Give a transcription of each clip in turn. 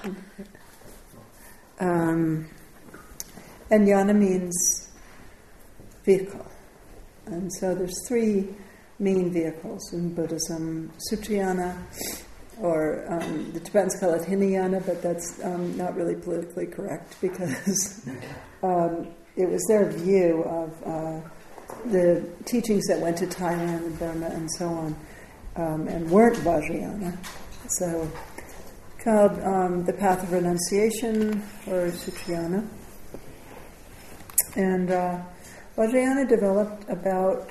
And yana means vehicle. And so there's three main vehicles in Buddhism: Sutrayana, or the Tibetans call it Hinayana, but that's not really politically correct because it was their view of the teachings that went to Thailand and Burma and so on, and weren't Vajrayana. So called the Path of Renunciation, or Sutrayana. And Vajrayana developed about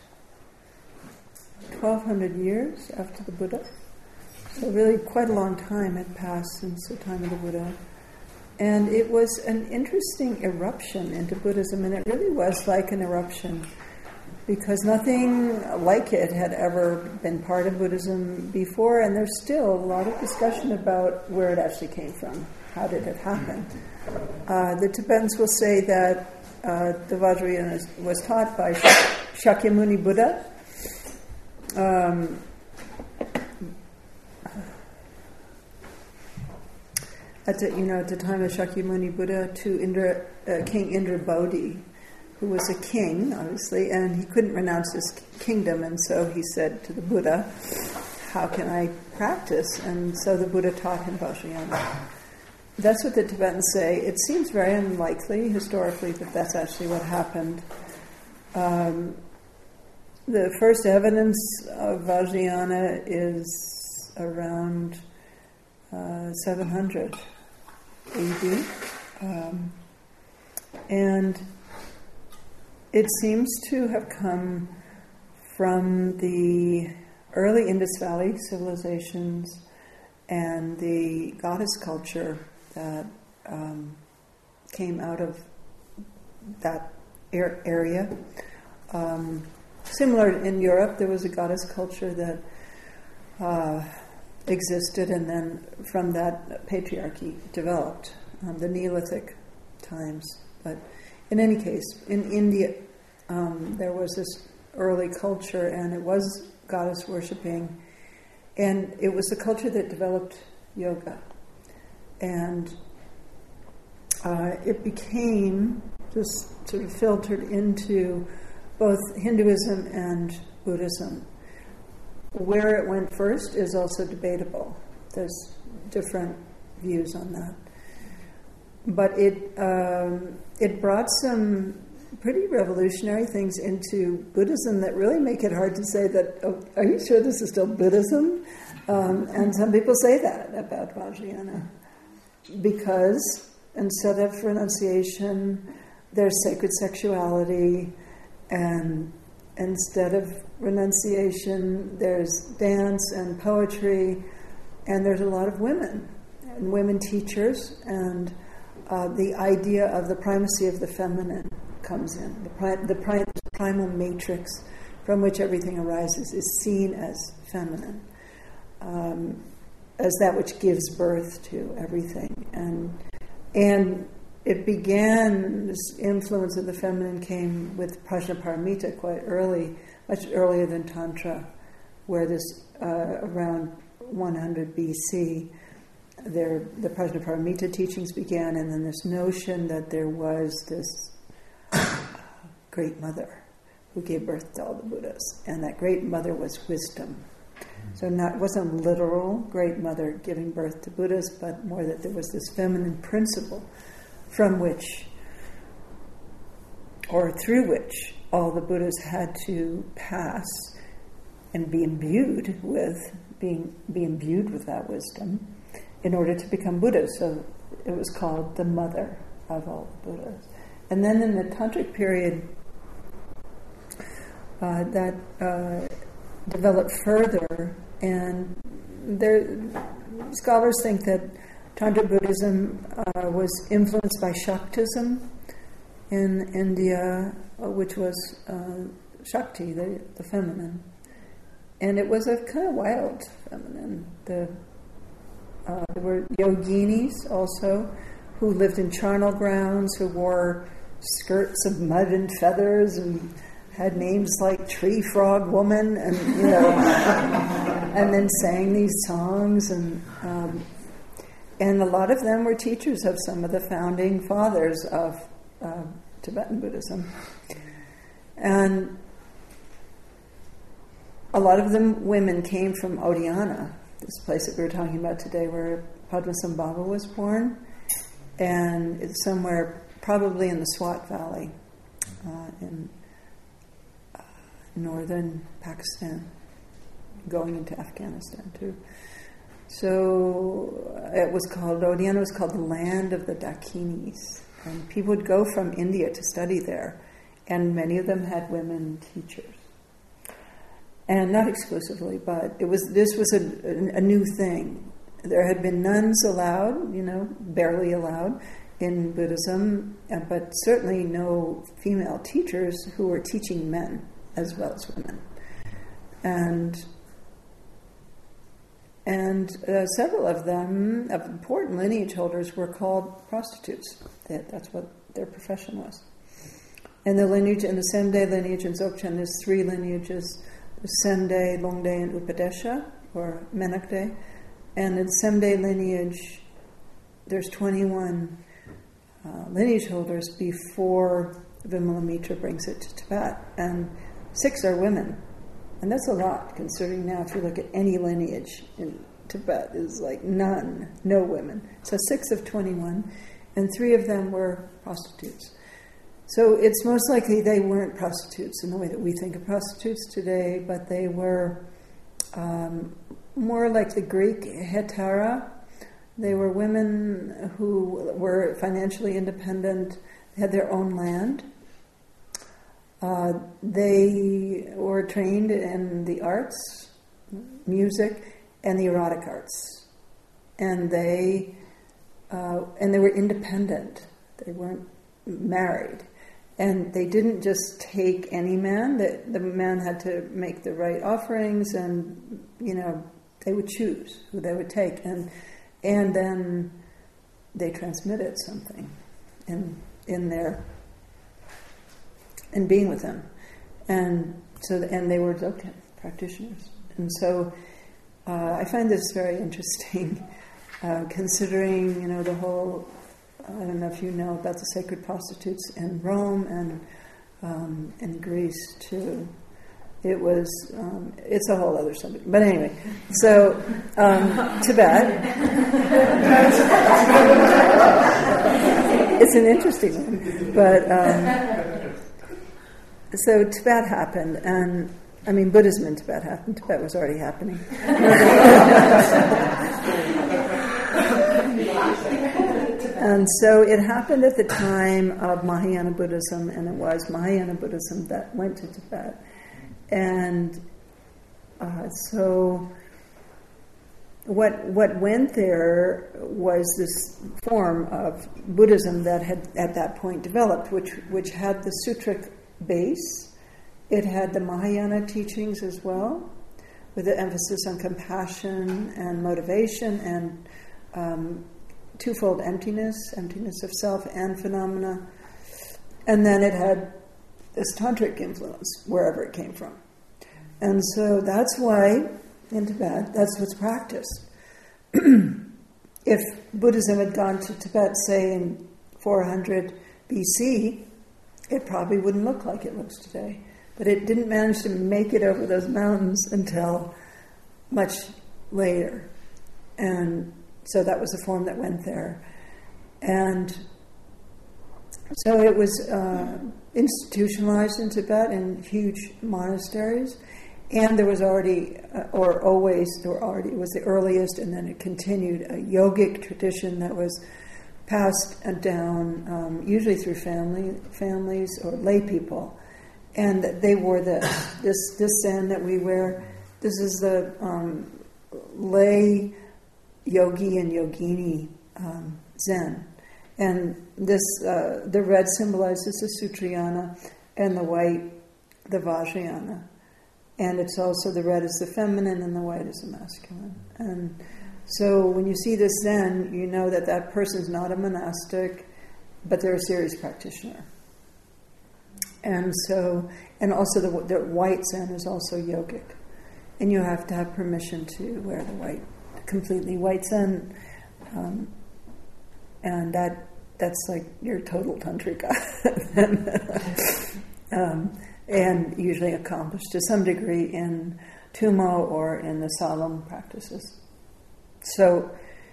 1,200 years after the Buddha. So really quite a long time had passed since the time of the Buddha. And it was an interesting eruption into Buddhism, and it really was like an eruption, because nothing like it had ever been part of Buddhism before, and there's still a lot of discussion about where it actually came from. How did it happen? The Tibetans will say that the Vajrayana was taught by Shakyamuni Buddha. At the time of Shakyamuni Buddha, to King Indra Bodhi, who was a king, obviously, and he couldn't renounce his kingdom, and so he said to the Buddha, "How can I practice?" And so the Buddha taught him Vajrayana. That's what the Tibetans say. It seems very unlikely, historically, that that's actually what happened. The first evidence of Vajrayana is around 700 AD. And it seems to have come from the early Indus Valley civilizations and the goddess culture that came out of that area. Similar in Europe, there was a goddess culture that existed, and then from that patriarchy developed, the Neolithic times. But in any case, in India, there was this early culture, and it was goddess worshipping, and it was the culture that developed yoga. And it became just sort of filtered into both Hinduism and Buddhism. Where it went first is also debatable. There's different views on that. But it brought some pretty revolutionary things into Buddhism that really make it hard to say that, oh, are you sure this is still Buddhism? And some people say that about Vajrayana. Because instead of renunciation, there's sacred sexuality, and instead of renunciation, there's dance and poetry, and there's a lot of women, and women teachers, and the idea of the primacy of the feminine comes in. The primal matrix from which everything arises is seen as feminine, as that which gives birth to everything. And it began, this influence of the feminine came with Prajnaparamita quite early, much earlier than Tantra, where this, around 100 BC, the Prajnaparamita teachings began, and then this notion that there was this great mother who gave birth to all the Buddhas, and that great mother was wisdom. So it wasn't literal great mother giving birth to Buddhas, but more that there was this feminine principle from which, or through which, all the Buddhas had to pass and be imbued with that wisdom in order to become Buddhas. So it was called the mother of all the Buddhas. And then in the Tantric period, that developed further, and scholars think that Tantra Buddhism was influenced by Shaktism in India, which was Shakti, the feminine. And it was a kind of wild feminine. There were yoginis also who lived in charnel grounds, who wore skirts of mud and feathers and had names like Tree Frog Woman, and and then sang these songs, and And a lot of them were teachers of some of the founding fathers of Tibetan Buddhism. And a lot of them women came from Odiyana, this place that we were talking about today where Padmasambhava was born. And it's somewhere probably in the Swat Valley in northern Pakistan, going into Afghanistan too. So Odiyana was called the land of the Dakinis. And people would go from India to study there, and many of them had women teachers. And not exclusively, but this was a new thing. There had been nuns allowed, barely allowed in Buddhism, but certainly no female teachers who were teaching men as well as women. And several of them, of important lineage holders, were called prostitutes. That's what their profession was. And the lineage, in the Semde lineage in Dzogchen, there's 3 lineages: the Semde, Longde, and Upadesha, or Menakde. And in Semde lineage, there's 21 lineage holders before Vimalamitra brings it to Tibet, and 6 are women. And that's a lot, considering now if you look at any lineage in Tibet, is like none, no women. So 6 of 21, and 3 of them were prostitutes. So it's most likely they weren't prostitutes in the way that we think of prostitutes today, but they were more like the Greek hetera. They were women who were financially independent, had their own land. They were trained in the arts, music, and the erotic arts, and they were independent. They weren't married, and they didn't just take any man. The man had to make the right offerings, and they would choose who they would take, and then they transmitted something in their. And being with them, and they were Dzogchen practitioners, and so I find this very interesting, considering the whole. I don't know if you know about the sacred prostitutes in Rome and in Greece too. It's a whole other subject, but anyway. So Tibet, it's an interesting one, but. So Tibet happened, and Buddhism in Tibet happened. Tibet was already happening. And so it happened at the time of Mahayana Buddhism, and it was Mahayana Buddhism that went to Tibet. And so what went there was this form of Buddhism that had at that point developed, which had the sutric base. It had the Mahayana teachings as well, with the emphasis on compassion and motivation and twofold emptiness of self and phenomena. And then it had this tantric influence wherever it came from. And so that's why in Tibet, that's what's practiced. If Buddhism had gone to Tibet, say in 400 BC, it probably wouldn't look like it looks today. But it didn't manage to make it over those mountains until much later. And so that was the form that went there. And so it was institutionalized in Tibet in huge monasteries. And there was already, it was the earliest, and then it continued, a yogic tradition that was passed down, usually through families or lay people, and they wore this zen that we wear. This is the lay yogi and yogini zen, and this the red symbolizes the Sutrayana, and the white the Vajrayana, and it's also the red is the feminine and the white is the masculine. And so when you see this Zen, you know that person's not a monastic, but they're a serious practitioner. And also the white Zen is also yogic. And you have to have permission to wear the white, completely white Zen And that's like your total tantrika. And usually accomplished to some degree in Tummo or in the Salom practices. So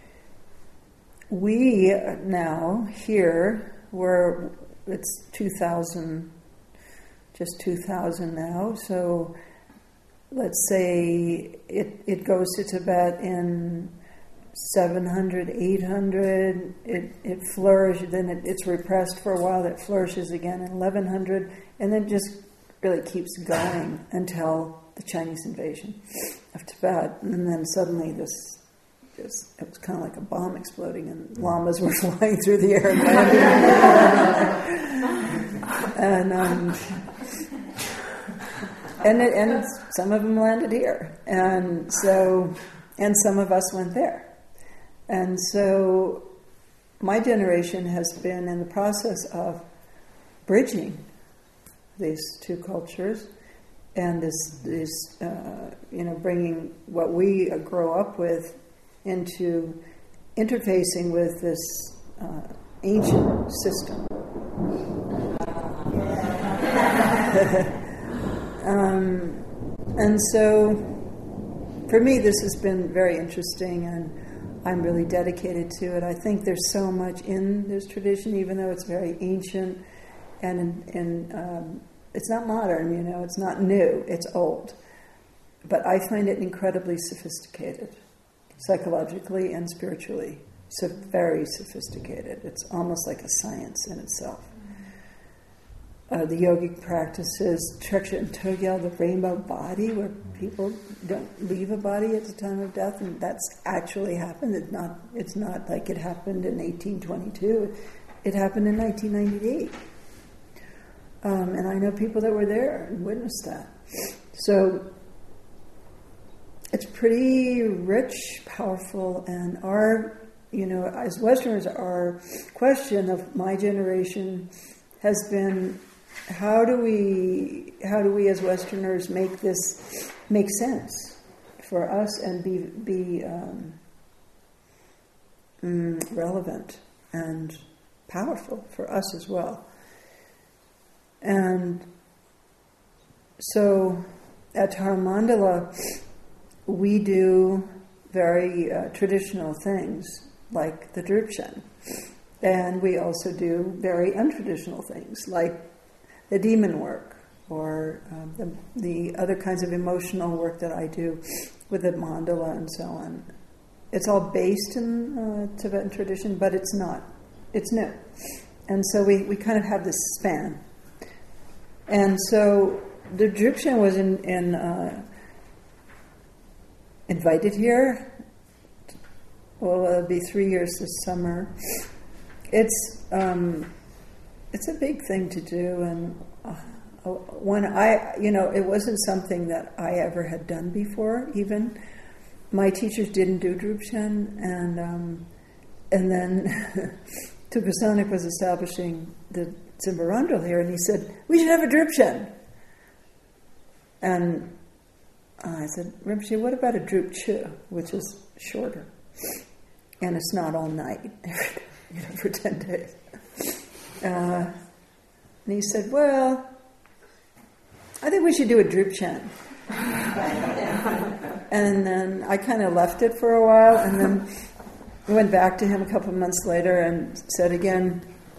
we now here, it's 2000, just 2000 now, so let's say it goes to Tibet in 700, 800, it flourishes, then it's repressed for a while, it flourishes again in 1100, and then just really keeps going until the Chinese invasion of Tibet. And then suddenly it was kind of like a bomb exploding, and lamas were flying through the air and landing. And some of them landed here, and some of us went there. And so my generation has been in the process of bridging these two cultures, and bringing what we grow up with into interfacing with this ancient system. And so for me this has been very interesting, and I'm really dedicated to it. I think there's so much in this tradition, even though it's very ancient, and it's not modern, it's not new, it's old. But I find it incredibly sophisticated, psychologically and spiritually. So very sophisticated. It's almost like a science in itself. The yogic practices, Trikshya and Togyal, the rainbow body, where people don't leave a body at the time of death, and that's actually happened. It's not like it happened in 1822. It happened in 1998. And I know people that were there and witnessed that. So it's pretty rich, powerful, and as Westerners, our question of my generation has been, how do we as Westerners make this make sense for us and be relevant and powerful for us as well? And so at Taramandala, we do very traditional things like the Drupchen. And we also do very untraditional things like the demon work, or the other kinds of emotional work that I do with the mandala and so on. It's all based in Tibetan tradition, but it's not. It's new. And so we kind of have this span. And so the Drupchen was invited here. Well, it'll be 3 years this summer. It's a big thing to do, and when it wasn't something that I ever had done before. Even my teachers didn't do Drupchen, and then Tupasanik was establishing the Tsimbarandal here, and he said, "We should have a Drupchen." And I said, "Rinpoche, what about a Drupchu, which is shorter, and it's not all night, for 10 days?" And he said, "Well, I think we should do a Drupchen." And then I kind of left it for a while, and then went back to him a couple of months later and said again,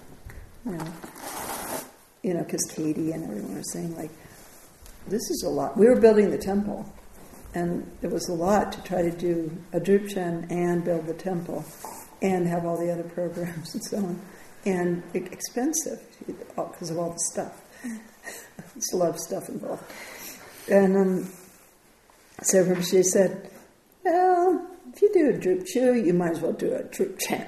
because Katie and everyone was saying, like, this is a lot. We were building the temple, and it was a lot to try to do a Drupchen and build the temple and have all the other programs and so on. And expensive because of all the stuff. There's a lot of stuff involved. And so Rinpoche said, "Well, if you do a Drupchu, you might as well do a Drupchen."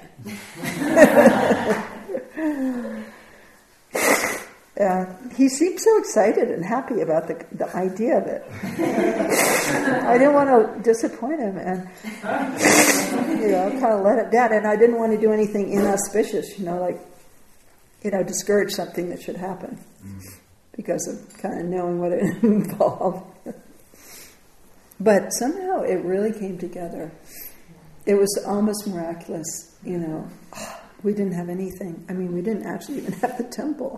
He seemed so excited and happy about the idea of it. I didn't want to disappoint him, and kind of let it down. And I didn't want to do anything inauspicious, discourage something that should happen, because of kind of knowing what it involved. But somehow it really came together. it was almost miraculous, We didn't have anything. I mean, we didn't actually even have the temple.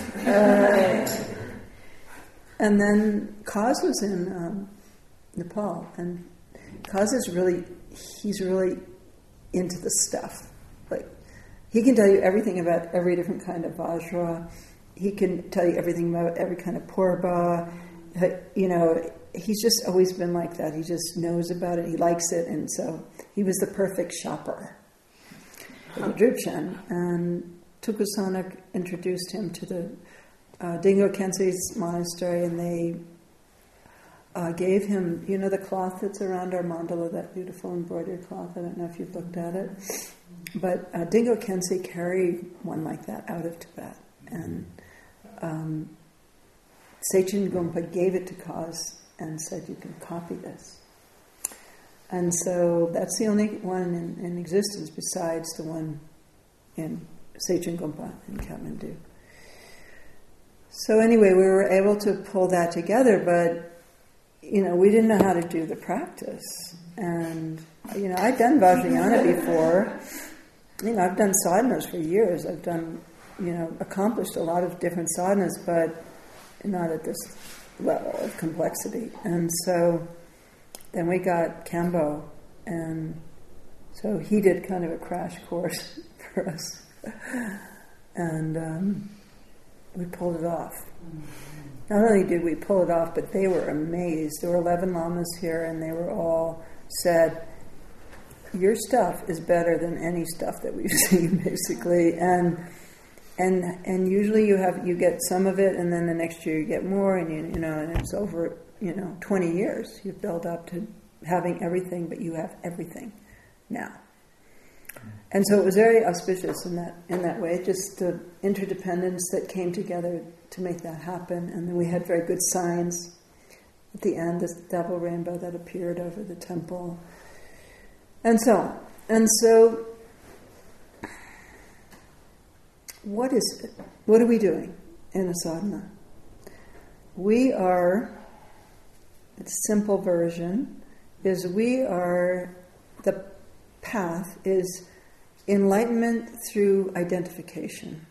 And then Kaz was in Nepal, and Kaz he's really into the stuff. Like, he can tell you everything about every different kind of vajra. He can tell you everything about every kind of purba. He's just always been like that. He just knows about it. He likes it, and so he was the perfect shopper for the Drupchen. And Tulku Sanak introduced him to the Dingo Khyentse's monastery, and they gave him, the cloth that's around our mandala, that beautiful embroidered cloth. I don't know if you've looked at it. But Dingo Khyentse carried one like that out of Tibet. And Sechen Gumpa gave it to Kaz and said, you can copy this. And so that's the only one in existence besides the one in Sechen Gumpa in Kathmandu. So anyway, we were able to pull that together, but we didn't know how to do the practice. And, I'd done Vajrayana before. I've done sadhanas for years. I've done, accomplished a lot of different sadhanas, but not at this level of complexity. And so then we got Kambo, and so he did kind of a crash course for us. And we pulled it off. Not only did we pull it off, but they were amazed. There were 11 lamas here, and they were all said, your stuff is better than any stuff that we've seen, basically. And usually you get some of it, and then the next year you get more, and and it's over 20 years. You've built up to having everything, but you have everything now. And so it was very auspicious in that way, just the interdependence that came together to make that happen. And then we had very good signs at the end, this double rainbow that appeared over the temple, and so on. And so, what is it? What are we doing in a sadhana? We are, the simple version is the path is enlightenment through identification.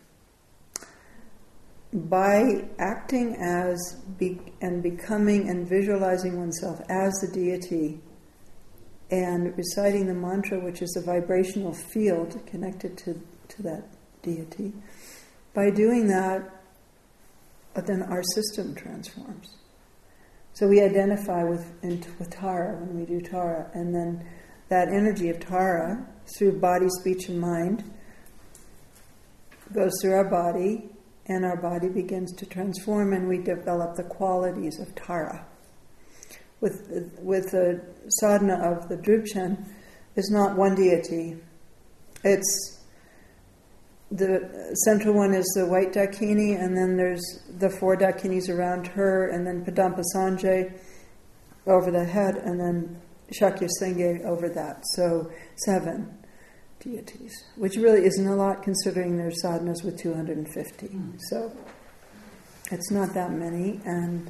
By acting as and becoming and visualizing oneself as the deity and reciting the mantra, which is a vibrational field connected to that deity, by doing that, then our system transforms. So we identify with Tara when we do Tara, and then that energy of Tara, through body, speech, and mind, goes through our body, and our body begins to transform, and we develop the qualities of Tara. With the sadhana of the Drupchen, is not one deity. It's the central one is the white Dakini, and then there's the 4 Dakinis around her, and then Padampa Sanjay over the head, and then Shakya Senge over that. So 7 deities, which really isn't a lot considering there's sadhanas with 250. So it's not that many. And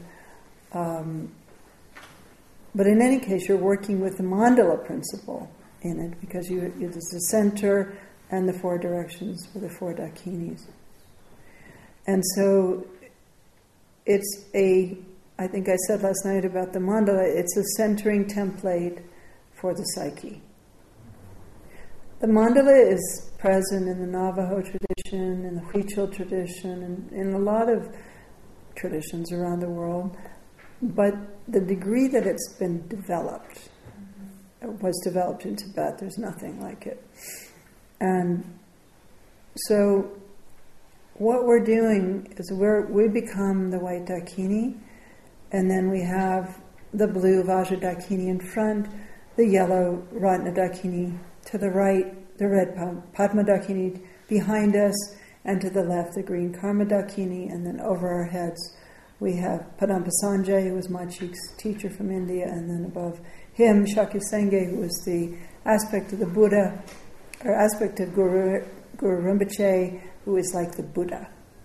but in any case, you're working with the mandala principle in it, because it's the center and the 4 directions for the 4 dakinis. And so it's I think I said last night about the mandala, it's a centering template for the psyche. The mandala is present in the Navajo tradition, in the Huichol tradition, and in a lot of traditions around the world. But the degree that it's been developed, was developed in Tibet, there's nothing like it. And so what we're doing is we become the white Dakini, and then we have the blue Vajra Dakini in front, the yellow Ratna Dakini to the right, the red Padma Dakini behind us, and to the left the green Karma Dakini, and then over our heads we have Padampa Sanjay, who was Machik's teacher from India, and then above him Shakya Senge, who was the aspect of the Buddha, or aspect of Guru Rinpoche, who is like the Buddha.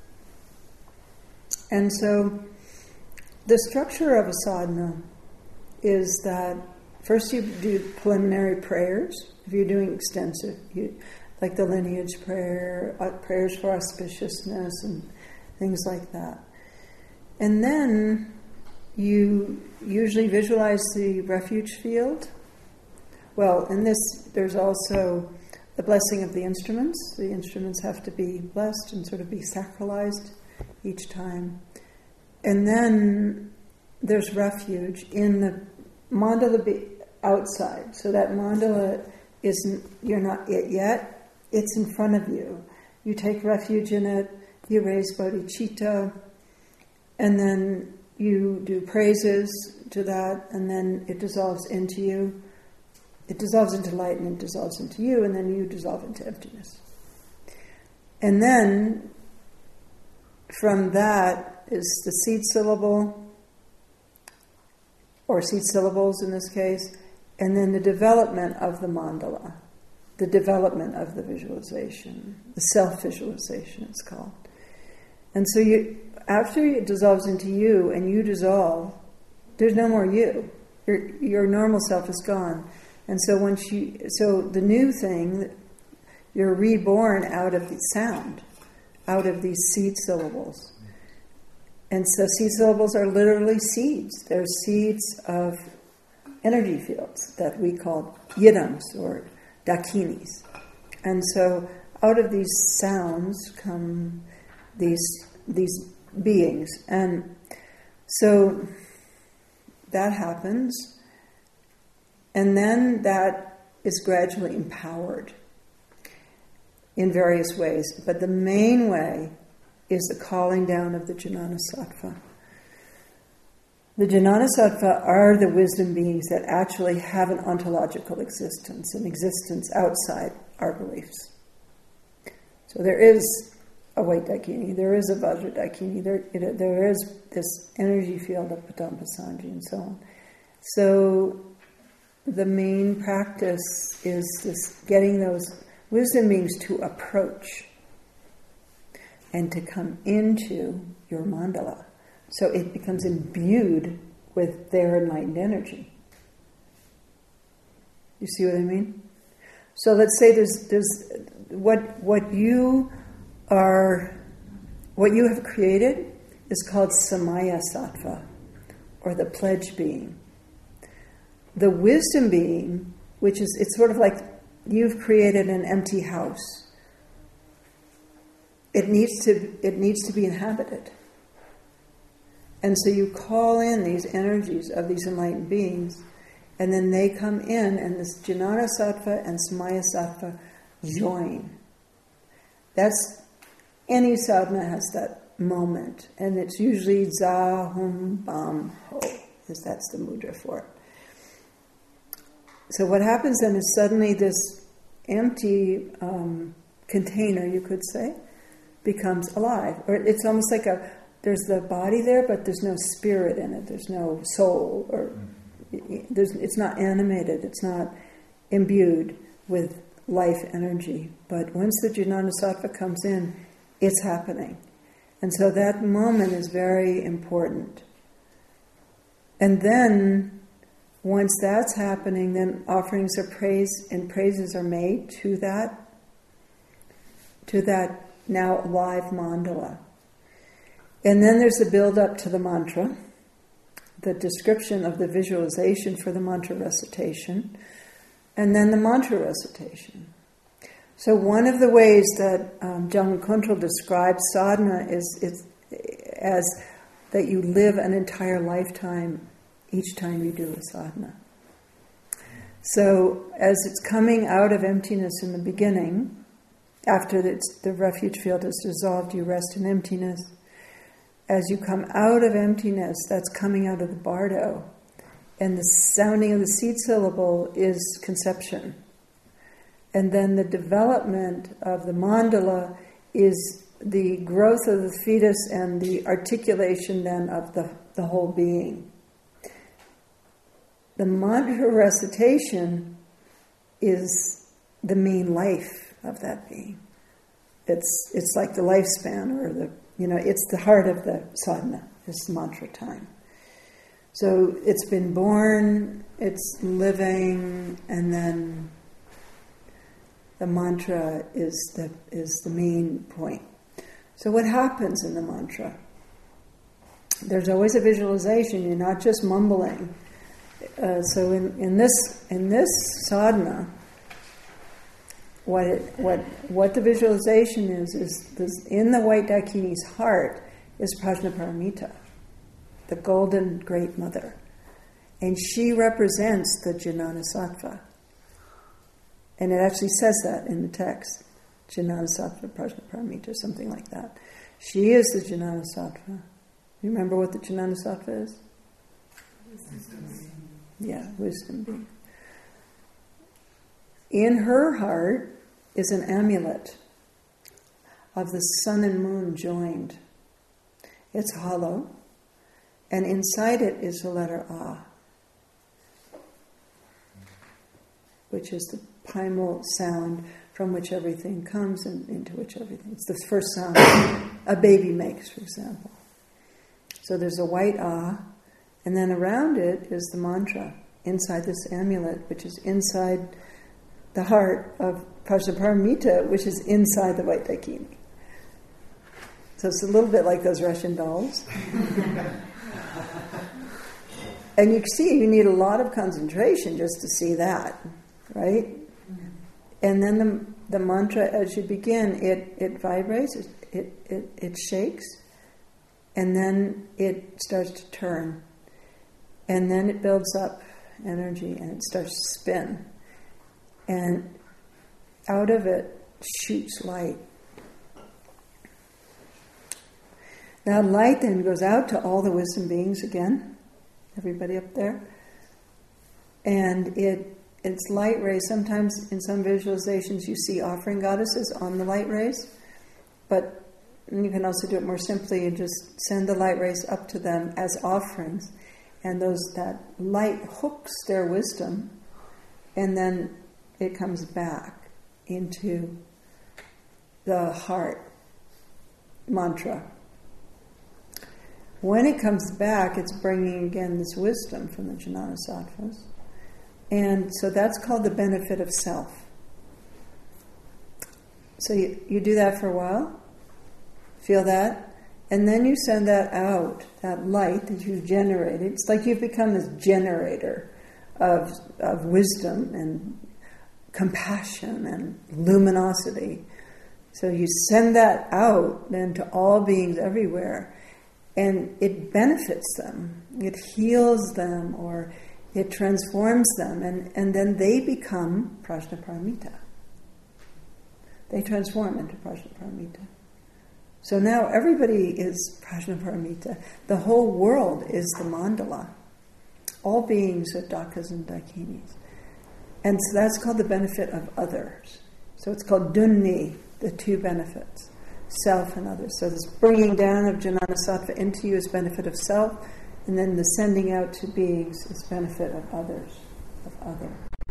And so the structure of a sadhana is that first you do preliminary prayers, If you're doing extensive, like the lineage prayer, prayers for auspiciousness and things like that. And then you usually visualize the refuge field. Well, in this, there's also the blessing of the instruments. The instruments have to be blessed and sort of be sacralized each time. And then there's refuge in the mandala outside. So that mandala isn't, you're not it yet, it's in front of you. You take refuge in it, you raise bodhicitta, and then you do praises to that, and then it dissolves into you. It dissolves into light and it dissolves into you, and then you dissolve into emptiness. And then from that is the seed syllable, or seed syllables in this case, and then the development of the mandala, the development of the visualization, the self-visualization it's called. And so after it dissolves into you and you dissolve, there's no more you. Your normal self is gone. And so so the new thing, you're reborn out of the sound, out of these seed syllables. And so seed syllables are literally seeds. They're seeds of energy fields that we call yidams or dakinis. And so out of these sounds come these beings. And so that happens, and then that is gradually empowered in various ways. But the main way is the calling down of the Jnana Sattva. The Jnana Sattva are the wisdom beings that actually have an ontological existence, an existence outside our beliefs. So there is a white Dakini, there is a Vajra Dakini, there is this energy field of Padambasanji and so on. So the main practice is this, getting those wisdom beings to approach and to come into your mandala. So it becomes imbued with their enlightened energy. You see what I mean? So let's say there's what you have created is called Samaya Sattva, or the pledge being. The wisdom being, it's sort of like you've created an empty house. It needs to be inhabited. And so you call in these energies of these enlightened beings, and then they come in, and this Jnana Sattva and Samaya Sattva join. Any sadhana has that moment, and it's usually Za Hum Bam Ho, because that's the mudra for it. So what happens then is suddenly this empty container, you could say, becomes alive. Or it's almost like there's the body there, but there's no spirit in it. There's no soul, or it's not animated. It's not imbued with life energy. But once the Jnana Sattva comes in, it's happening. And so that moment is very important. And then, once that's happening, then offerings of praise and praises are made to that now live mandala. And then there's the build-up to the mantra, the description of the visualization for the mantra recitation, and then the mantra recitation. So one of the ways that Jamgon Kongtrul describes sadhana is as that you live an entire lifetime each time you do a sadhana. So as it's coming out of emptiness in the beginning, after the refuge field is dissolved, you rest in emptiness. As you come out of emptiness, that's coming out of the bardo. And the sounding of the seed syllable is conception. And then the development of the mandala is the growth of the fetus and the articulation then of the whole being. The mantra recitation is the main life of that being. It's like the lifespan, or it's the heart of the sadhana, this mantra time. So it's been born, it's living, and then The mantra is the main point. So what happens in the mantra? There's always a visualization. You're not just mumbling. So in this sadhana, what the visualization is this, in the white Dakini's heart is Prajnaparamita, the golden great mother, and she represents the Jnana Sattva. And it actually says that in the text, Jnana Sattva Prajnaparamita, something like that. She is the Jnana Sattva. You remember what the Jnana Sattva is? Yeah, wisdom being. In her heart is an amulet of the sun and moon joined. It's hollow, and inside it is the letter A, which is the primal sound from which everything comes and into which everything. It's the first sound a baby makes, for example. So there's a white A, and then around it is the mantra inside this amulet, which is inside the heart of Prajnaparamita, which is inside the white Dakini. So it's a little bit like those Russian dolls. And you see, you need a lot of concentration just to see that, right? And then the mantra, as you begin, it vibrates, it shakes, and then it starts to turn. And then it builds up energy, and it starts to spin. And out of it shoots light. That light then goes out to all the wisdom beings again, everybody up there. And it's light rays. Sometimes in some visualizations you see offering goddesses on the light rays, but you can also do it more simply and just send the light rays up to them as offerings. And that light hooks their wisdom, and then it comes back into the heart mantra. When it comes back, it's bringing again this wisdom from the Jnana Sattvas. And so that's called the benefit of self. So you do that for a while, feel that, and then you send that out, that light that you've generated. It's like you've become this generator of wisdom and compassion and luminosity. So you send that out then to all beings everywhere, and it benefits them, it heals them, or it transforms them, and then they become Prajnaparamita. They transform into Prajnaparamita. So now everybody is Prajnaparamita. The whole world is the mandala. All beings are Dakas and Dakinis. And so that's called the benefit of others. So it's called Dunni, the two benefits, self and others. So this bringing down of Jnana Sattva into you is benefit of self, and then the sending out to beings is benefit of others, of other.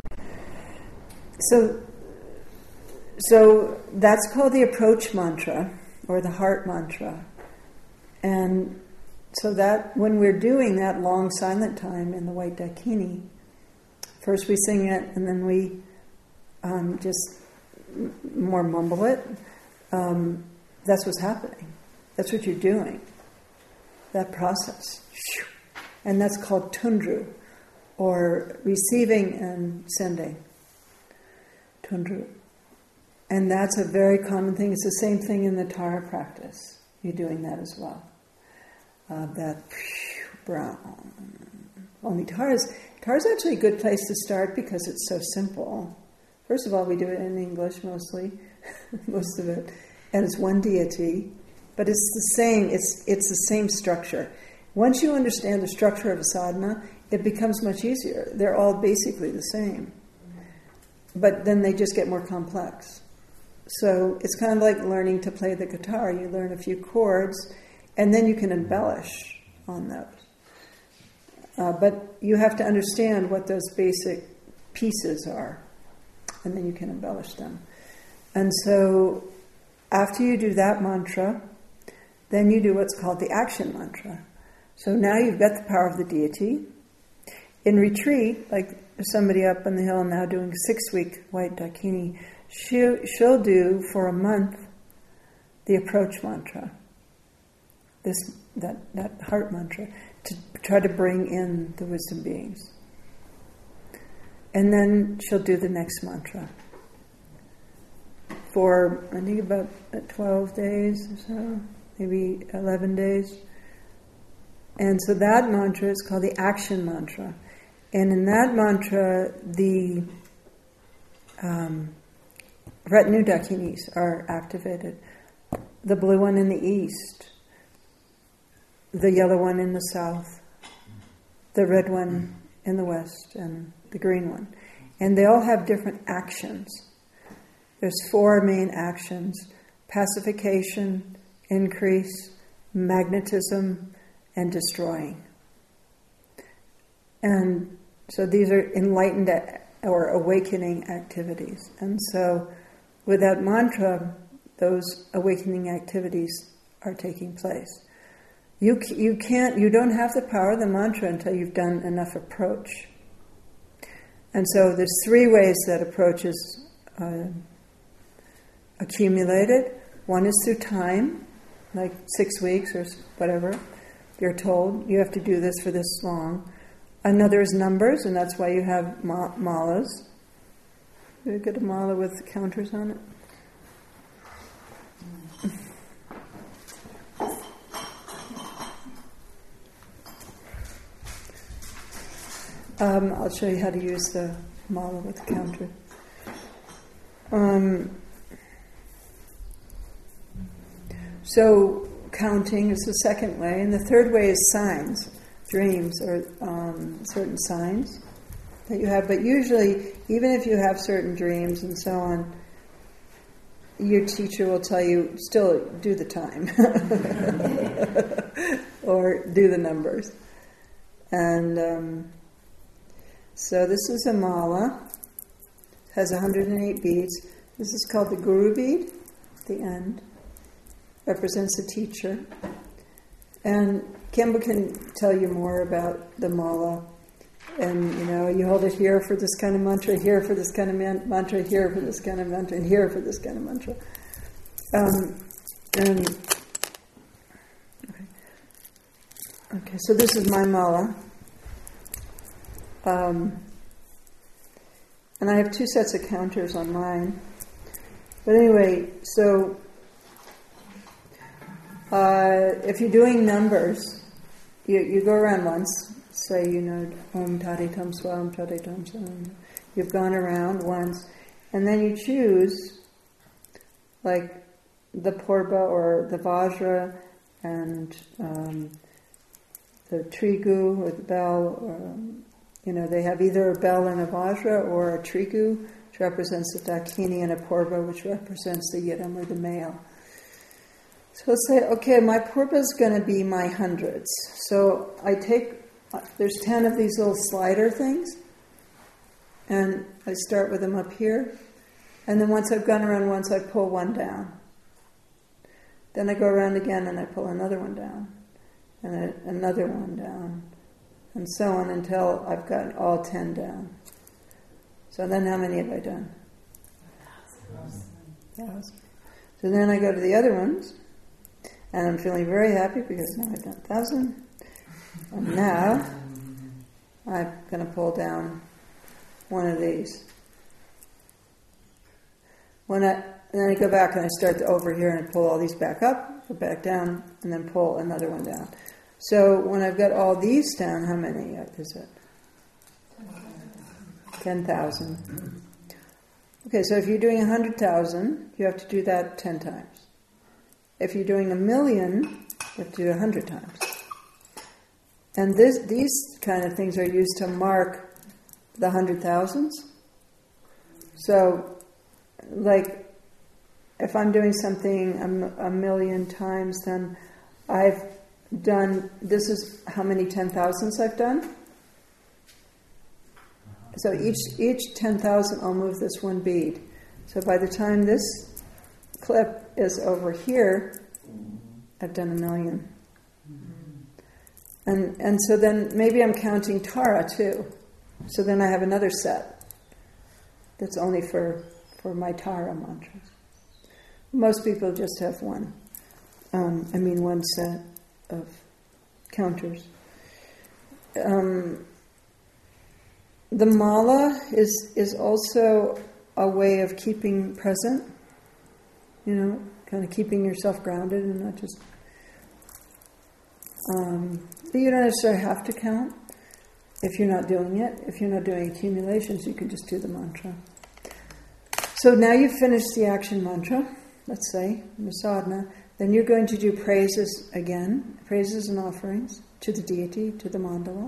So that's called the approach mantra, or the heart mantra. And so that when we're doing that long silent time in the white Dakini, first we sing it, and then we just more mumble it. That's what's happening. That's what you're doing. That process. And that's called tundru, or receiving and sending. Tundru. And that's a very common thing. It's the same thing in the Tara practice. You're doing that as well. That brown. Only Tara's actually a good place to start because it's so simple. First of all, we do it in English mostly, most of it, and it's one deity, but it's the same. It's the same structure. Once you understand the structure of a sadhana, it becomes much easier. They're all basically the same, but then they just get more complex. So it's kind of like learning to play the guitar. You learn a few chords, and then you can embellish on those. But you have to understand what those basic pieces are, and then you can embellish them. And so after you do that mantra, then you do what's called the action mantra. So now you've got the power of the deity. In retreat, like there's somebody up on the hill now doing a 6-week white Dakini, she'll do for a month the approach mantra, that heart mantra, to try to bring in the wisdom beings. And then she'll do the next mantra for, I think, about 12 days or so, maybe 11 days. And so that mantra is called the action mantra. And in that mantra, the retinue dakinis are activated. The blue one in the east, the yellow one in the south, the red one in the west, and the green one. And they all have different actions. There's 4 main actions: pacification, increase, magnetism, and destroying. And so these are enlightened or awakening activities. And so with that mantra, those awakening activities are taking place. You don't have the power of the mantra until you've done enough approach. And so there's 3 ways that approach is accumulated. One is through time, like 6 weeks or whatever. You're told you have to do this for this long. Another is numbers, and that's why you have malas. You get a mala with counters on it. I'll show you how to use the mala with the counter. So counting is the second way, and the third way is signs, dreams, or certain signs that you have. But usually, even if you have certain dreams and so on, your teacher will tell you, still do the time, or do the numbers. And so this is a mala, has 108 beads. This is called the guru bead, the end. Represents the teacher. And Kemba can tell you more about the mala. And, you hold it here for this kind of mantra, here for this kind of mantra, here for this kind of mantra, and here for this kind of mantra. Okay, so this is my mala. And I have 2 sets of counters on mine. But anyway, so if you're doing numbers, you go around once, say, Om Tade Tum Swam Tade Tum Swam. You've gone around once, and then you choose, like, the Purba or the Vajra and the Trigu or the bell, or, they have either a bell and a Vajra or a Trigu, which represents the Dakini, and a Purba, which represents the Yidam or the male. So let's say, okay, my Purba is going to be my hundreds. So there's 10 of these little slider things, and I start with them up here, and then once I've gone around once, I pull one down. Then I go around again and I pull another one down, and then another one down, and so on until I've got all 10 down. So then how many have I done? 1,000. So then I go to the other ones, and I'm feeling very happy because now I've done 1,000. And now I'm going to pull down one of these. And then I go back and I start over here and I pull all these back up, go back down, and then pull another one down. So when I've got all these down, how many is it? 10,000. Okay, so if you're doing 100,000, you have to do that 10 times. If you're doing 1,000,000, you have to do 100 times. And these kind of things are used to mark the 100,000s. So, like, if I'm doing something 1,000,000 times, then I've done, this is how many 10,000s I've done. So each 10,000, I'll move this one bead. So by the time this clip is over here, I've done 1,000,000. And so then maybe I'm counting Tara too. So then I have another set that's only for for my Tara mantras. Most people just have one. One set of counters. The mala is also a way of keeping present, kind of keeping yourself grounded and not just... but you don't necessarily have to count if you're not doing it. If you're not doing accumulations, you can just do the mantra. So now you've finished the action mantra, let's say, the sadhana. Then you're going to do praises again, praises and offerings to the deity, to the mandala.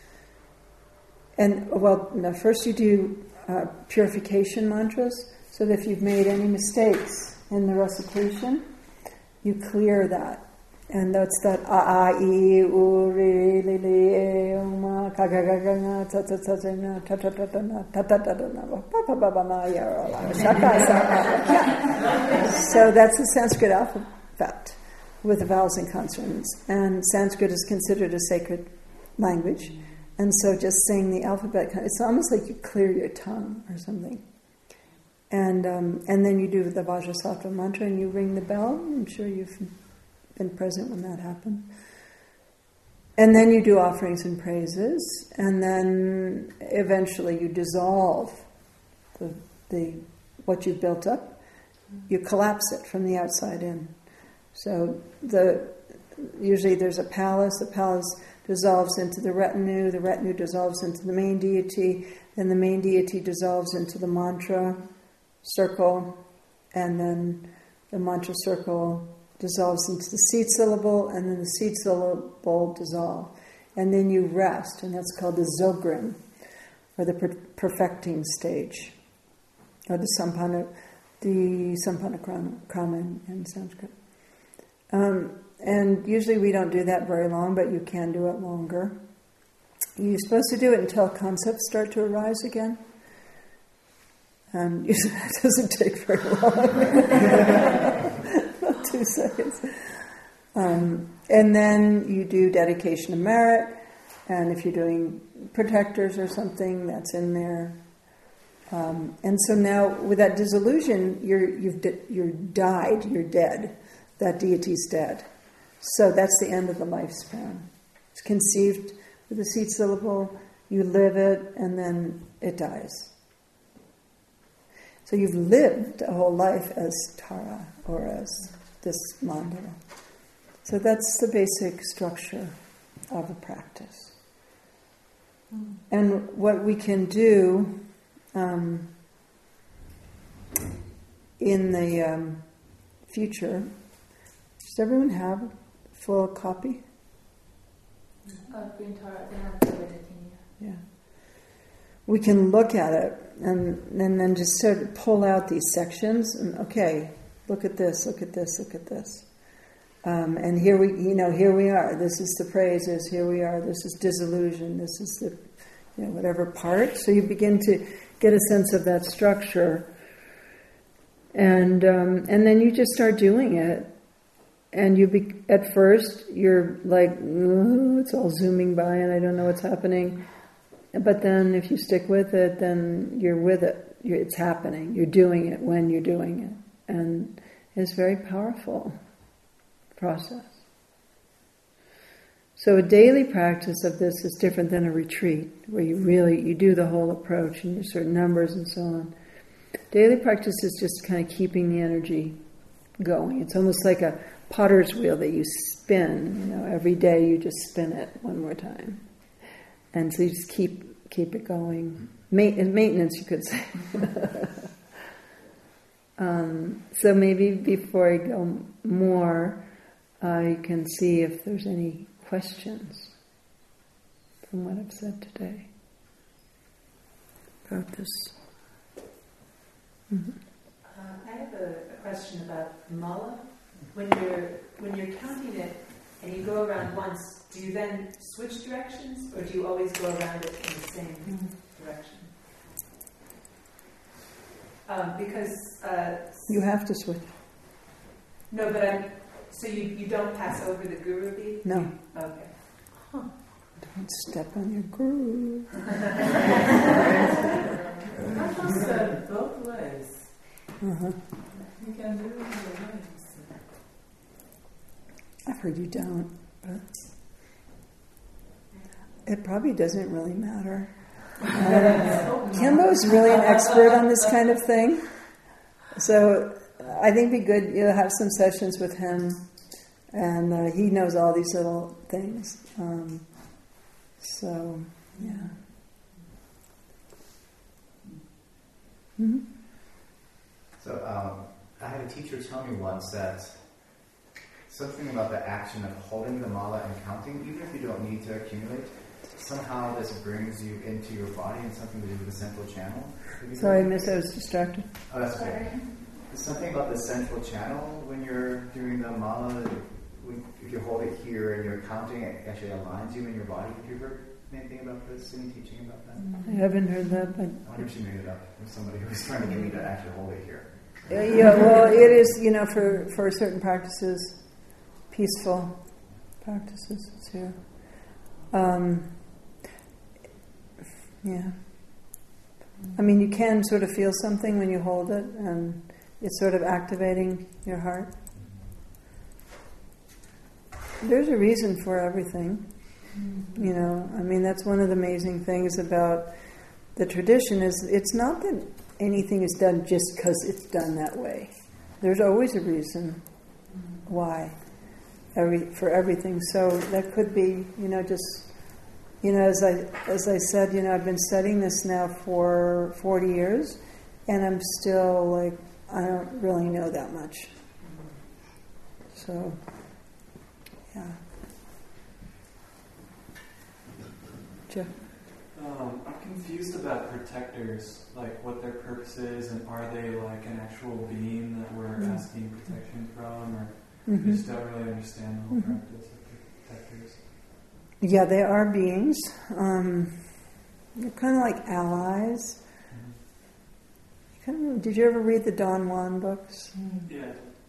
And, first you do purification mantras, so that if you've made any mistakes in the recitation, you clear that. And that's that a-a-i, u-ri, li-li, e-o-ma, ka-ga-ga-ga-na, ta-ta-ta-ta-na, ta-ta-ta-ta-na, ta-ta-ta-ta-na, pa-pa-pa-pa-ma-ya-ra-la, shaka-sa-ka. So that's the Sanskrit alphabet with the vowels and consonants. And Sanskrit is considered a sacred language. And so just saying the alphabet, it's almost like you clear your tongue or something. And then you do the Vajrasattva mantra and you ring the bell. I'm sure you've been present when that happened. And then you do offerings and praises. And then eventually you dissolve the what you've built up. You collapse it from the outside in. So usually there's a palace. The palace dissolves into the retinue dissolves into the main deity, then the main deity dissolves into the mantra circle, and then the mantra circle dissolves into the seed syllable, and then the seed syllable dissolve. And then you rest, and that's called the zogrim, or the perfecting stage, or the sampanna krama in Sanskrit. And usually we don't do that very long, but you can do it longer. You're supposed to do it until concepts start to arise again. And usually that doesn't take very long. About 2 seconds. And then you do dedication of merit, and if you're doing protectors or something, that's in there. And so now, with that dissolution, you're died, you're dead. That deity's dead. So that's the end of the lifespan. It's conceived with a seed syllable, you live it, and then it dies. So you've lived a whole life as Tara, or as this mandala. So that's the basic structure of a practice. And what we can do in the future, does everyone have a full copy? Green Tara, they have covered it in here. Yeah. We can look at it and then just sort of pull out these sections and, okay, look at this, look at this, look at this. And here we are. This is the praises. Here we are. This is disillusion. This is the, whatever part. So you begin to get a sense of that structure. And then you just start doing it. And at first, you're like, it's all zooming by and I don't know what's happening. But then if you stick with it, then you're with it. It's happening. You're doing it when you're doing it. And it's a very powerful process. So a daily practice of this is different than a retreat, where you do the whole approach and there's certain numbers and so on. Daily practice is just kind of keeping the energy going. It's almost like a potter's wheel that you spin. Every day you just spin it one more time. And so you just keep it going. Maintenance, you could say. So maybe before I go more, you can see if there's any questions from what I've said today about this. Mm-hmm. I have a question about mala. When you're counting it and you go around once, do you then switch directions, or do you always go around it in the same direction? Because you have to switch. No, but so you don't pass over the guru bead? No. Okay. Huh. Don't step on your guru. That was both ways. Uh-huh. You can do it in your mind. I've heard you don't, but it probably doesn't really matter. Kimbo's really an expert on this kind of thing, so I think it'd be good. You'll have some sessions with him, and he knows all these little things. So, yeah. Mm-hmm. So I had a teacher tell me once that something about the action of holding the mala and counting, even if you don't need to accumulate, somehow this brings you into your body and something to do with the central channel. Sorry, Miss, I was distracted. Oh, that's okay. There's something about the central channel when you're doing the mala. If you hold it here and you're counting, it actually aligns you in your body. Have you heard anything about this? Any teaching about that? I haven't heard that, but I wonder if she made it up. It was somebody who was trying to get me to actually hold it here. yeah. Well, it is, for certain practices, peaceful practices too. Yeah. I mean, you can sort of feel something when you hold it, and it's sort of activating your heart. There's a reason for everything. I mean, that's one of the amazing things about the tradition is it's not that anything is done just because it's done that way. There's always a reason why for everything. So that could be, just, as I said, I've been studying this now for 40 years, and I'm still like, I don't really know that much. So, yeah. Jeff? I'm confused about protectors, like what their purpose is, and are they like an actual being that we're asking protection from, or I just don't really understand the whole practice of protectors. Yeah, they are beings. They're kind of like allies. Did you ever read the Don Juan books? Yeah.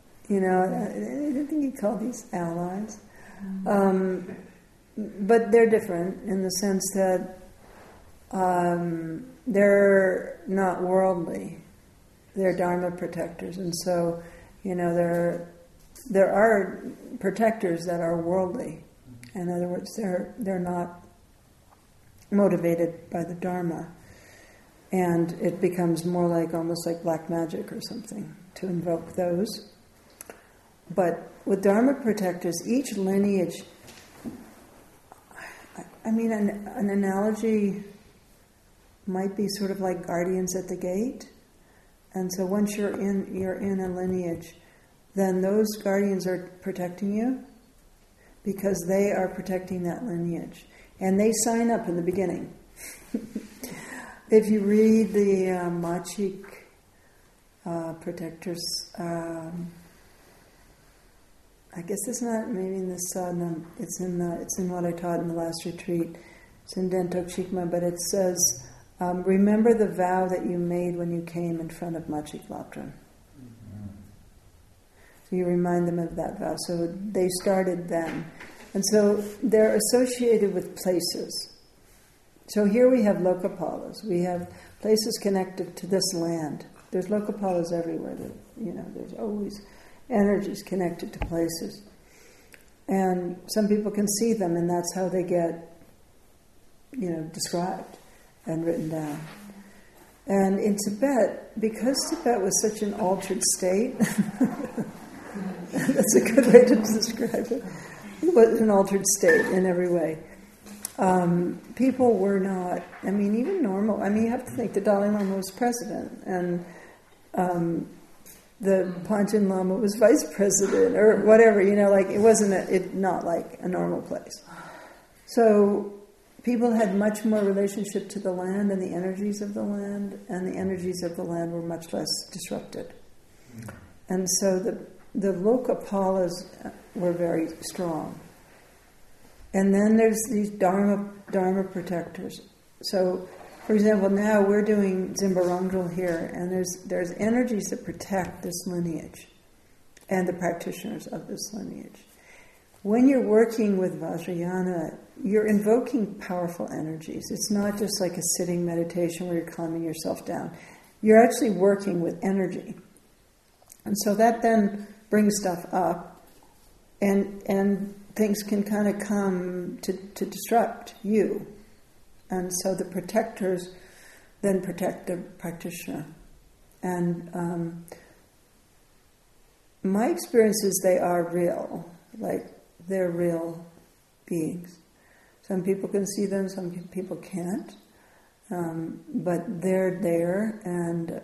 I think he called these allies. But they're different in the sense that they're not worldly. They're Dharma protectors. And so, there are protectors that are worldly. In other words, they're not motivated by the Dharma. And it becomes more like almost like black magic or something to invoke those. But with Dharma protectors, each lineage, I mean, an analogy might be sort of like guardians at the gate. And so once you're in a lineage, then those guardians are protecting you because they are protecting that lineage. And they sign up in the beginning. If you read the Machik protectors, I guess it's not maybe in this sadhana. It's in what I taught in the last retreat. It's in Dentok Chikma, but it says, "Remember the vow that you made when you came in front of Machik Lapdran." So you remind them of that vow. So they started then, and so they're associated with places. So here we have Lokapalas. We have places connected to this land. There's Lokapalas everywhere. There's always energies connected to places. And some people can see them, and that's how they get, described and written down. And in Tibet, because Tibet was such an altered state, that's a good way to describe it. It was an altered state in every way. People were not, even normal. You have to think the Dalai Lama was president, and the Panchen Lama was vice president, or whatever, it wasn't not like a normal place. So people had much more relationship to the land and the energies of the land, and the energies of the land were much less disrupted. And so the Lokapalas were very strong. And then there's these Dharma protectors. So, for example, now we're doing Zimbarangdral here, and there's energies that protect this lineage and the practitioners of this lineage. When you're working with Vajrayana, you're invoking powerful energies. It's not just like a sitting meditation where you're calming yourself down. You're actually working with energy. And so that then brings stuff up, and things can kind of come to disrupt you. And so the protectors then protect the practitioner. And my experience is they are real, like they're real beings. Some people can see them, some people can't, but they're there, and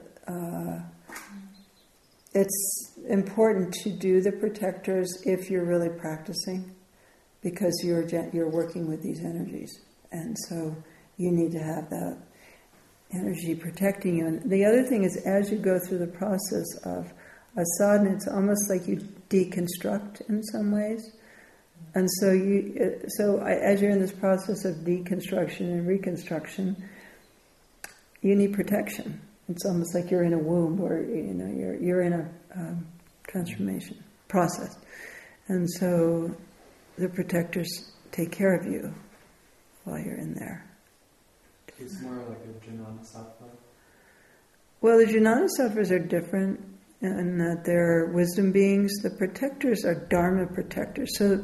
it's important to do the protectors if you're really practicing, because you're working with these energies, and so you need to have that energy protecting you. And the other thing is, as you go through the process of a sadhana, it's almost like you deconstruct in some ways. And so as you're in this process of deconstruction and reconstruction, you need protection. It's almost like you're in a womb, or you're in a transformation process, and so the protectors take care of you while you're in there. It's more like a Jnana Sattva. Well, the Jnana Sattvas are different in that they're wisdom beings. The protectors are Dharma protectors. So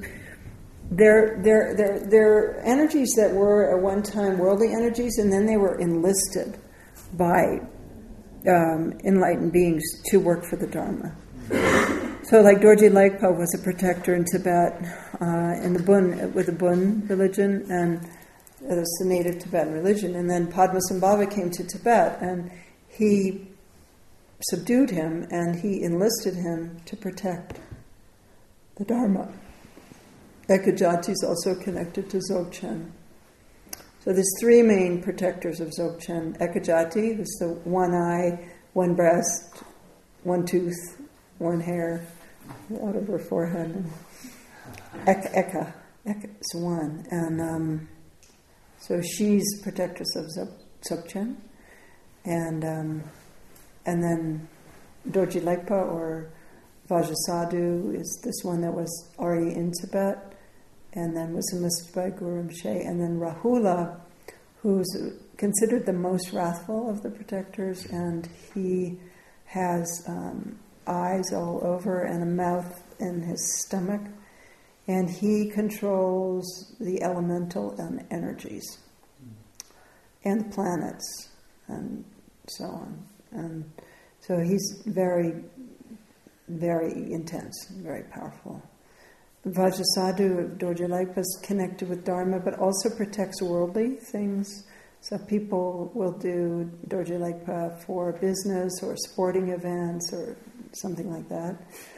they're energies that were at one time worldly energies, and then they were enlisted by enlightened beings to work for the Dharma. So, like Dorje Lakpa was a protector in Tibet, in the Bun, with the Bun religion, and it's the native Tibetan religion. And then Padmasambhava came to Tibet, and he subdued him, and he enlisted him to protect the Dharma. Ekajati is also connected to Dzogchen. So there's three main protectors of Dzogchen. Ekajati, who's the one eye, one breast, one tooth, one hair out of her forehead. Eka is one. And so she's protectress of Dzogchen. And then Dorje Lakpa, or Vajrasadhu, is this one that was already in Tibet, and then was enlisted by Guru Rinpoche. And then Rahula, who's considered the most wrathful of the protectors, and he has eyes all over and a mouth in his stomach, and he controls the elemental and energies and the planets and so on. And so he's very, very intense, very powerful. Vajrasadhu of Dorje Lakpa is connected with Dharma, but also protects worldly things. So people will do Dorje Lakpa for business or sporting events or something like that.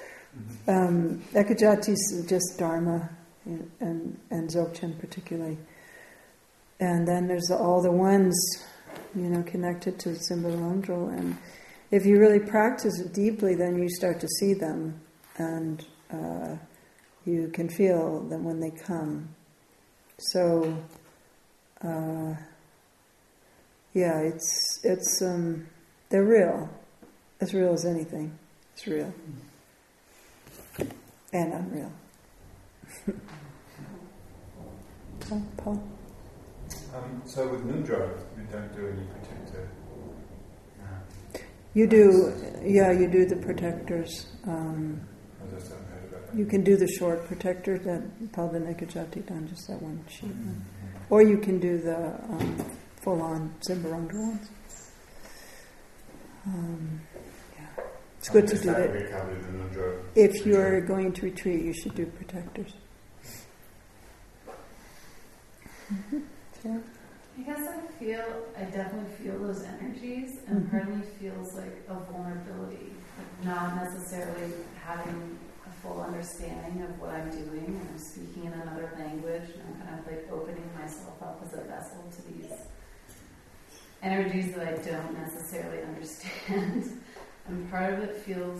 Ekajati is just Dharma, and Dzogchen particularly. And then there's all the ones, connected to Zimbalondro. And if you really practice it deeply, then you start to see them, and you can feel them when they come. So, it's they're real, as real as anything. It's real and unreal. Paul. So with Nundro, you don't do any protector. You do, you do the protectors. I just haven't heard about that. You can do the short protector that Palden Ekajati done, just that one sheet. Or you can do the full-on Zimbaranga ones. It's good to do that. If you're going to retreat, you should do protectors. Sarah? I guess I definitely feel those energies, and part of me feels like a vulnerability, like not necessarily having a full understanding of what I'm doing, and I'm speaking in another language, and I'm kind of like opening myself up as a vessel to these energies that I don't necessarily understand. And part of it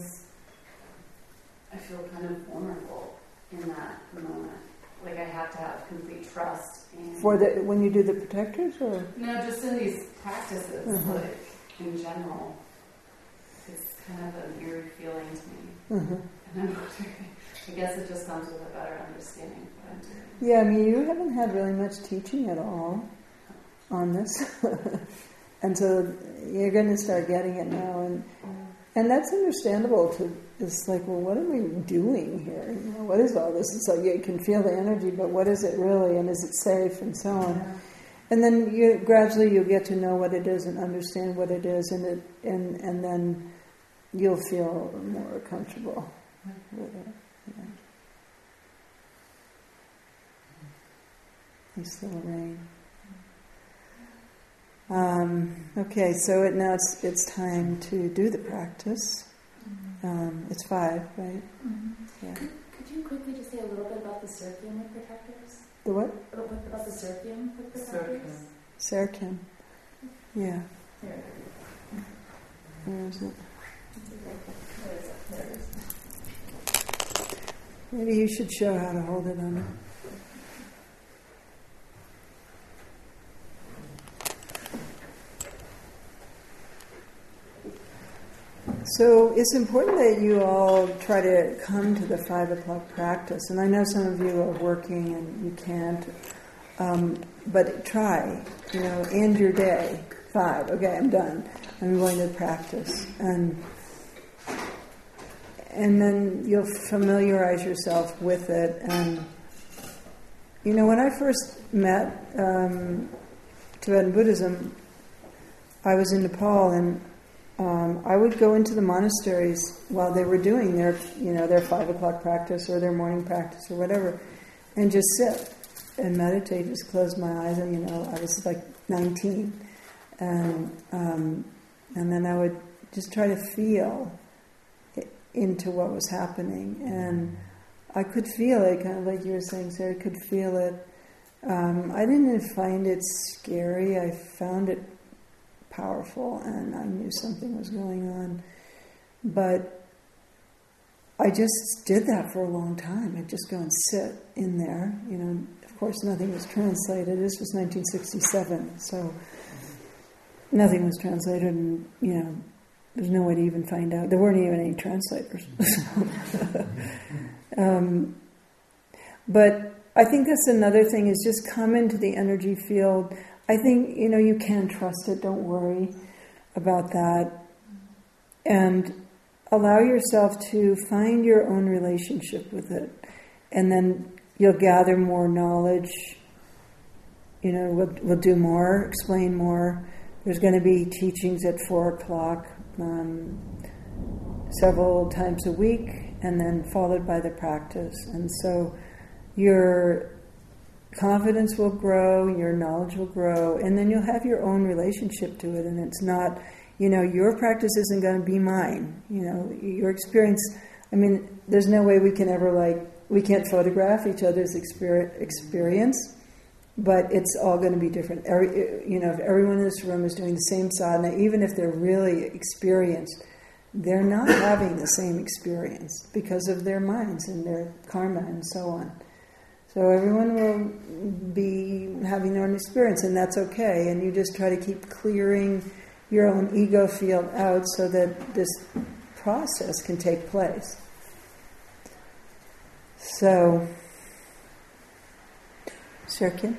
I feel kind of vulnerable in that moment. Like I have to have complete trust in... When you do the protectors, or? No, just in these practices, like in general. It's kind of an eerie feeling to me. And I'm wondering, I guess it just comes with a better understanding of what I'm doing. Yeah, I mean, you haven't had really much teaching at all on this. And so you're going to start getting it now. And And that's understandable. It's like, well, what am I doing here? You know, what is all this? It's like you can feel the energy, but what is it really? And is it safe? And so on. Yeah. And then gradually you'll get to know what it is and understand what it is, and then you'll feel more comfortable with it. Yeah. Thanks, Lorraine. Okay, so now it's time to do the practice. It's 5, right? Yeah. Could you quickly just say a little bit about the Serkim with protectors? The what? About the Serkim with protectors? Serkim. Yeah. There. Where is it? There it is. Maybe you should show how to hold it on it. So it's important that you all try to come to the 5 o'clock practice. And I know some of you are working and you can't, but try, end your day, 5, okay, I'm done. I'm going to practice. And then you'll familiarize yourself with it. And, when I first met Tibetan Buddhism, I was in Nepal, and I would go into the monasteries while they were doing their 5 o'clock practice or their morning practice or whatever, and just sit and meditate, just close my eyes. And I was like 19, and then I would just try to feel into what was happening, and I could feel it, kind of like you were saying, Sarah. I could feel it. I didn't find it scary. I found it powerful, and I knew something was going on. But I just did that for a long time. I'd just go and sit in there. Of course, nothing was translated. This was 1967, so nothing was translated, and there's no way to even find out. There weren't even any translators. But I think that's another thing, is just come into the energy field. I think, you can trust it. Don't worry about that. And allow yourself to find your own relationship with it. And then you'll gather more knowledge. We'll do more, explain more. There's going to be teachings at 4 o'clock several times a week, and then followed by the practice. And so your confidence will grow, your knowledge will grow, and then you'll have your own relationship to it. And it's not, your practice isn't going to be mine. Your experience, there's no way we can ever, we can't photograph each other's experience, but it's all going to be different. If everyone in this room is doing the same sadhana, even if they're really experienced, they're not having the same experience because of their minds and their karma and so on. So everyone will be having their own experience, and that's okay. And you just try to keep clearing your own ego field out so that this process can take place. So, Serkin.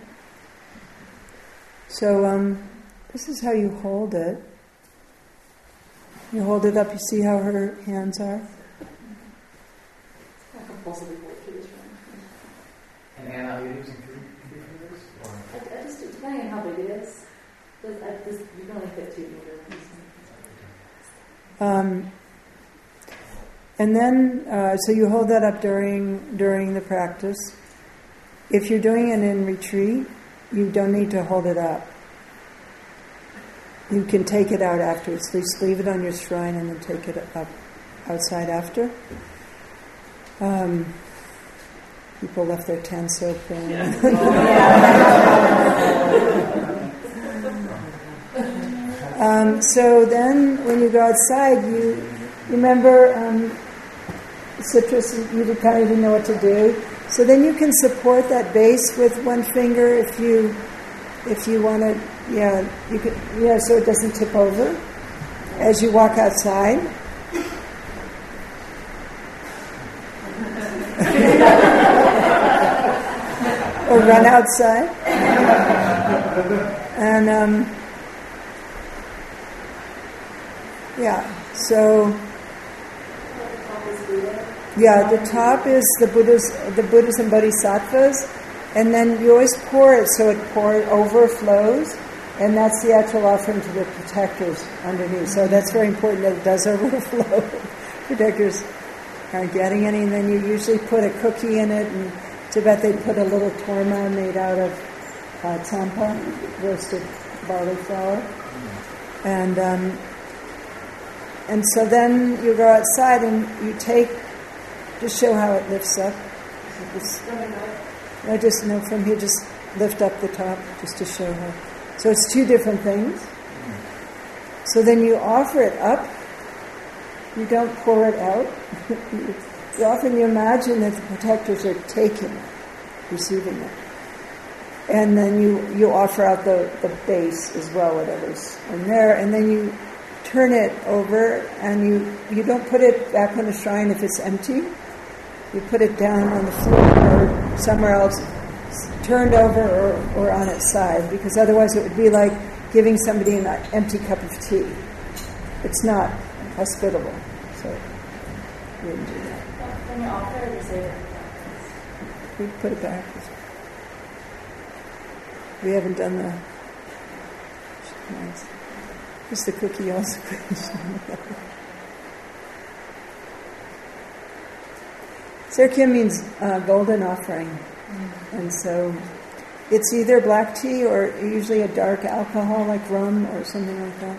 So this is how you hold it. You hold it up. You see how her hands are. I compulsively hold it through this room. And Anna, are you using 3 fingers? Or? I just, depending on how big it is, you can only fit 2 fingers. And then, so you hold that up during the practice. If you're doing it in retreat, you don't need to hold it up. You can take it out afterwards. Just leave it on your shrine and then take it up outside after. People left their tents open. So then, when you go outside, you remember citrus. You kind of didn't know what to do. So then you can support that base with one finger if you want to. Yeah, you could. Yeah, so it doesn't tip over as you walk outside. Or run outside. And So, yeah, the top is the Buddhas and Bodhisattvas, and then you always pour it so it overflows, and that's the actual offering to the protectors underneath. So that's very important that it does overflow. Protectors aren't getting any, and then you usually put a cookie in it. In Tibet they put a little torma made out of tsampa, roasted barley flour, and so then you go outside and you take, just show how it lifts up. From here, just lift up the top, just to show how. So it's two different things. So then you offer it up. You don't pour it out. You often you imagine that the protectors are taking it, receiving it. And then you offer out the base as well, whatever's in there, and then you turn it over, and you don't put it back on the shrine if it's empty. You put it down on the floor or somewhere else, turned over or on its side, because otherwise it would be like giving somebody an empty cup of tea. It's not hospitable, so you wouldn't do that. When you offer, you say it. We put it back. We haven't done the... Nice. Just the cookie also. Serkim means golden offering. And so it's either black tea or usually a dark alcohol like rum or something like that.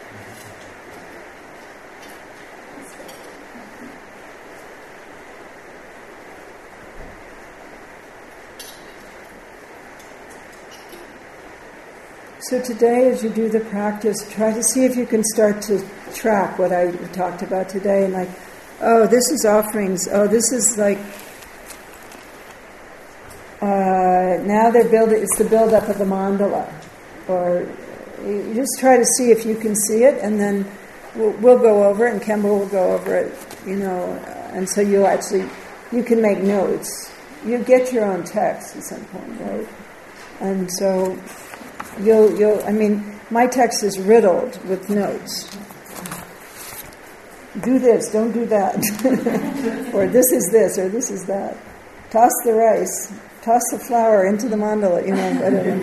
So today, as you do the practice, try to see if you can start to track what I talked about today, and like, oh, this is offerings. Oh, this is like, now it's the build-up of the mandala. Or you just try to see if you can see it, and then we'll go over it, and Kemba will go over it, and so you can make notes. You get your own text at some point, right? And so my text is riddled with notes. Do this, don't do that. Or this is this, or this is that. Toss the rice, toss the flour into the mandala, whatever.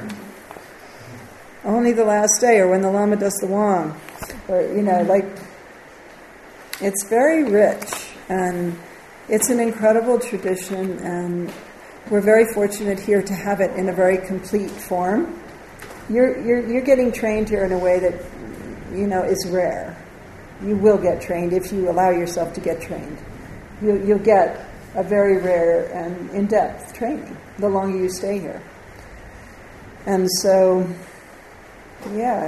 Only the last day, or when the Lama does the Wang. Or, it's very rich, and it's an incredible tradition, and we're very fortunate here to have it in a very complete form. You're getting trained here in a way that, is rare. You will get trained if you allow yourself to get trained. You'll get a very rare and in-depth training the longer you stay here. And so, yeah,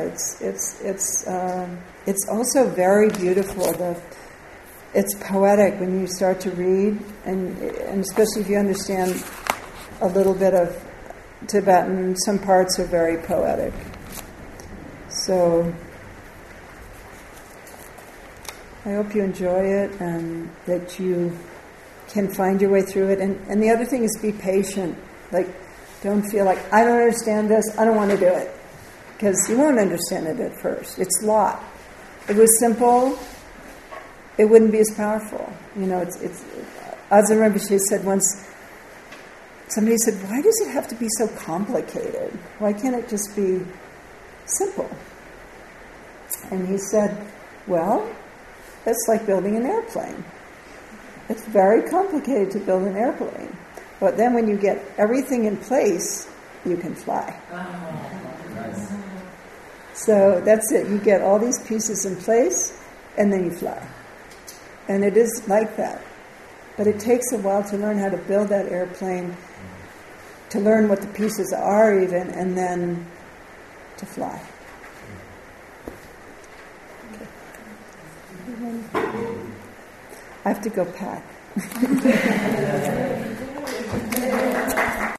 it's also very beautiful. It's poetic when you start to read, and especially if you understand a little bit of Tibetan, some parts are very poetic. So I hope you enjoy it and that you can find your way through it. And the other thing is be patient. Don't feel like, I don't understand this, I don't want to do it. Because you won't understand it at first. It's a lot. If it was simple, it wouldn't be as powerful. Ajahn Rinpoche said once, somebody said, why does it have to be so complicated? Why can't it just be simple? And he said, well, it's like building an airplane. It's very complicated to build an airplane. But then when you get everything in place, you can fly. Nice. So that's it. You get all these pieces in place, and then you fly. And it is like that. But it takes a while to learn how to build that airplane, to learn what the pieces are even, and then to fly. Okay. I have to go pack.